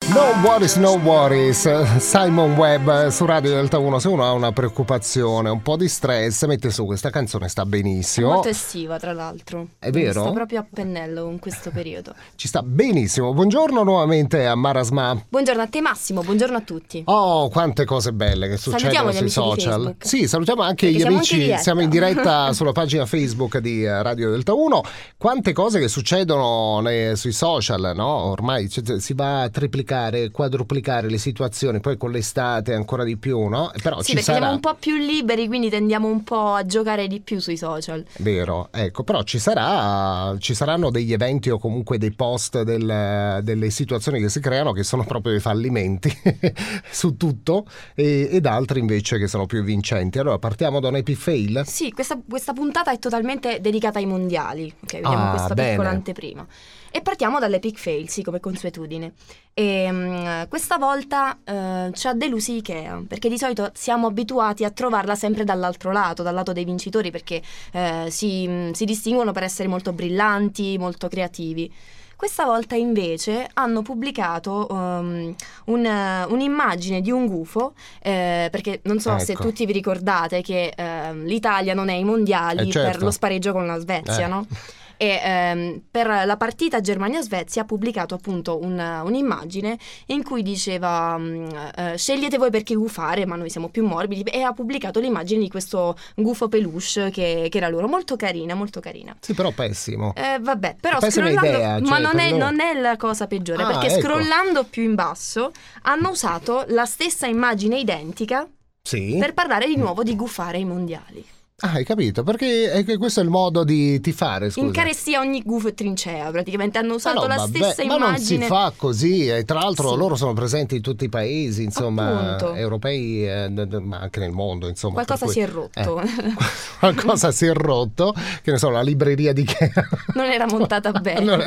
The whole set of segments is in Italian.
No worries, Simon Webb su Radio Delta 1. Se uno ha una preoccupazione, un po' di stress, mette su questa canzone, sta benissimo. È molto estiva, tra l'altro. È vero? Sto proprio a pennello in questo periodo. Ci sta benissimo. Buongiorno nuovamente a Marasma. Buongiorno a te Massimo, buongiorno a tutti. Oh, quante cose belle che succedono sui social. Sì, salutiamo anche gli amici. Siamo in diretta sulla pagina Facebook di Radio Delta 1. Quante cose che succedono sui social, no? Ormai si va a triplicare, quadruplicare le situazioni, poi con l'estate ancora di più, no? Però sì, ci perché sarà... siamo un po' più liberi, quindi tendiamo un po' a giocare di più sui social. Vero, ecco, però ci saranno degli eventi o comunque dei post delle situazioni che si creano che sono proprio dei fallimenti su tutto ed altri invece che sono più vincenti. Allora partiamo da un epic fail? Sì, questa puntata è totalmente dedicata ai mondiali. Ok, vediamo questa piccola anteprima. E partiamo dall'epic fail, sì, come consuetudine. E questa volta ci ha delusi Ikea, perché di solito siamo abituati a trovarla sempre dall'altro lato, dal lato dei vincitori, perché si distinguono per essere molto brillanti, molto creativi. Questa volta invece hanno pubblicato un'immagine di un gufo, perché non so se tutti vi ricordate che l'Italia non è ai mondiali per lo spareggio con la Svezia, no? E per la partita Germania-Svezia ha pubblicato appunto un'immagine in cui diceva scegliete voi perché gufare, ma noi siamo più morbidi, e ha pubblicato l'immagine di questo gufo peluche che era loro, molto carina. Sì, però pessimo. Vabbè, però pessima scrollando idea, ma non è la cosa peggiore, perché scrollando più in basso hanno usato la stessa immagine identica per parlare di nuovo di gufare ai mondiali. Ah, hai capito? Perché questo è il modo di tifare, scusa. In carestia ogni gufo e trincea, praticamente hanno usato la stessa immagine. Ma non si fa così, e tra l'altro loro sono presenti in tutti i paesi, insomma, europei, ma anche nel mondo, insomma. Qualcosa si è rotto. Qualcosa si è rotto, che ne so, la libreria di Ikea non era montata bene. non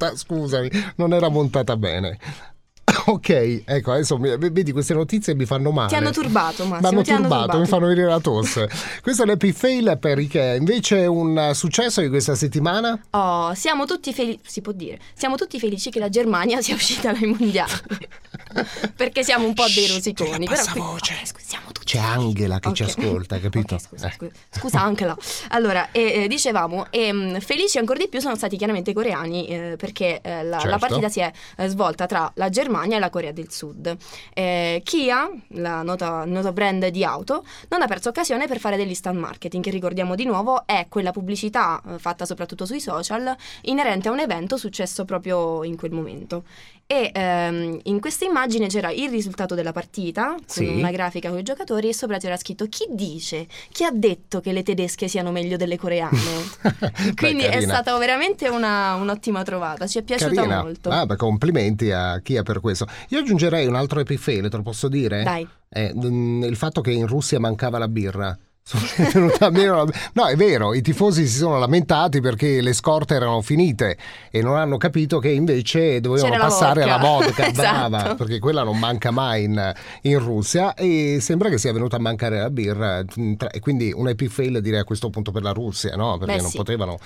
era montata bene. Ok, ecco, adesso vedi, queste notizie mi fanno male. Ti hanno turbato, Massimo. Mi hanno turbato, mi fanno venire la tosse. Questo è l'epic fail per Ikea. Invece un successo di questa settimana? Oh, siamo tutti felici, si può dire. Siamo tutti felici che la Germania sia uscita dai mondiali. Perché siamo un po' dei rosiconi. Però voce. Siamo tutti c'è Angela che ci ascolta, capito? Scusa Angela. Allora, dicevamo, felici ancora di più sono stati chiaramente i coreani, perché la partita si è svolta tra la Germania e la Corea del Sud. Kia, la noto brand di auto, non ha perso occasione per fare dell'instant marketing, che ricordiamo di nuovo è quella pubblicità fatta soprattutto sui social inerente a un evento successo proprio in quel momento. E in questa immagine c'era il risultato della partita con una grafica con i giocatori, e sopra c'era scritto: chi ha detto che le tedesche siano meglio delle coreane? Quindi è stata veramente un'ottima trovata, ci è piaciuta molto. Complimenti a Kia per questo. Io aggiungerei un altro epic fail, te lo posso dire? Dai. Il fatto che in Russia mancava la birra. No, è vero, i tifosi si sono lamentati perché le scorte erano finite e non hanno capito che invece dovevano passare alla vodka. Brava, esatto. Perché quella non manca mai in Russia, e sembra che sia venuta a mancare la birra, e quindi un epic fail direi a questo punto per la Russia, no? Perché non potevano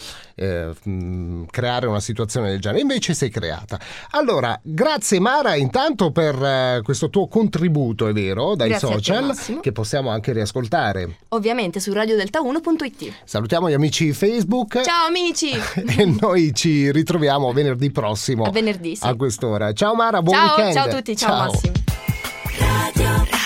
creare una situazione del genere, invece si è creata. Allora, grazie Mara intanto per questo tuo contributo, è vero, dai social, che possiamo anche riascoltare ovviamente su radiodelta1.it. Salutiamo gli amici Facebook. Ciao amici. E noi ci ritroviamo venerdì prossimo. A venerdì, sì. A quest'ora. Ciao Mara, buon weekend. Ciao a tutti, ciao. Massimo.